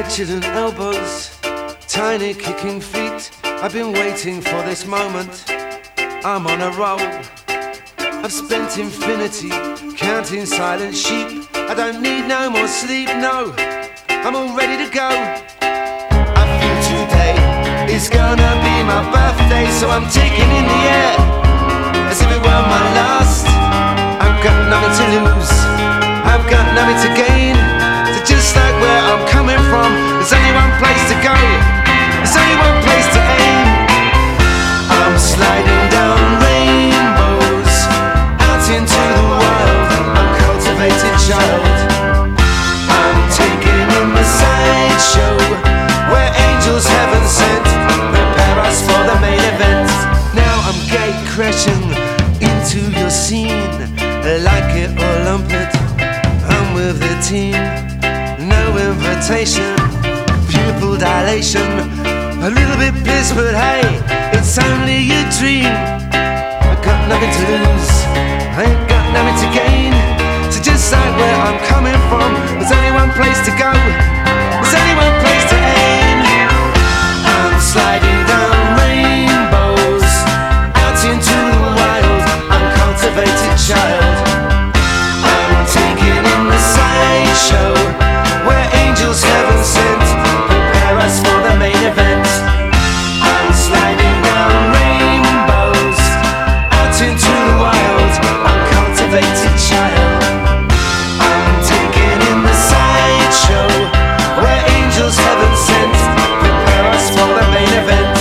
fractured elbows, tiny kicking feet. I've been waiting for this moment. I'm on a roll. I've spent infinity counting silent sheep. I don't need no more sleep, no, I'm all ready to go. I feel today is gonna be my birthday, so I'm taking in the air as if it were my last. I've got nothing to lose, I've got nothing to gain. So just like where I'm coming from, there's only one place to go, there's only one place to aim. I'm sliding down rainbows out into the wild, uncultivated child. I'm taking in the sideshow where angels heaven sent prepare us for the main event. Now I'm gate crashing into your scene, like it or lump it, I'm with the team. No invitation, pupil dilation, a little bit pissed, but hey, it's only a dream. I got nothing to lose, I ain't got nothing to gain. So just like where I'm coming from, there's only one place to go, there's only one place to aim. I'm sliding down rainbows out into the wild, uncultivated child. I'm taking in the sideshow where angels heaven sent prepare us for the main event. I'm sliding down rainbows out into the wild, uncultivated child. I'm taking in the sideshow where angels heaven sent prepare us for the main event.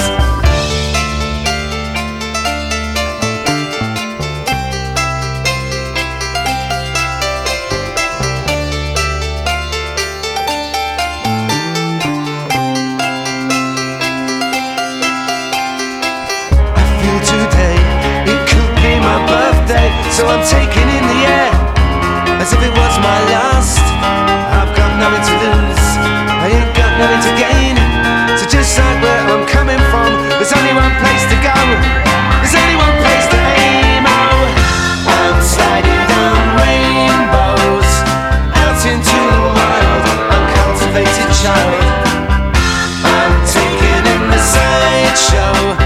Today, it could be my birthday, so I'm taking in the air as if it was my last. I've got nothing to lose, I ain't got nothing to gain. So just like where I'm coming from, there's only one place to go, there's only one place to aim. Oh, I'm sliding down rainbows out into the wild, uncultivated child. I'm taking in the sideshow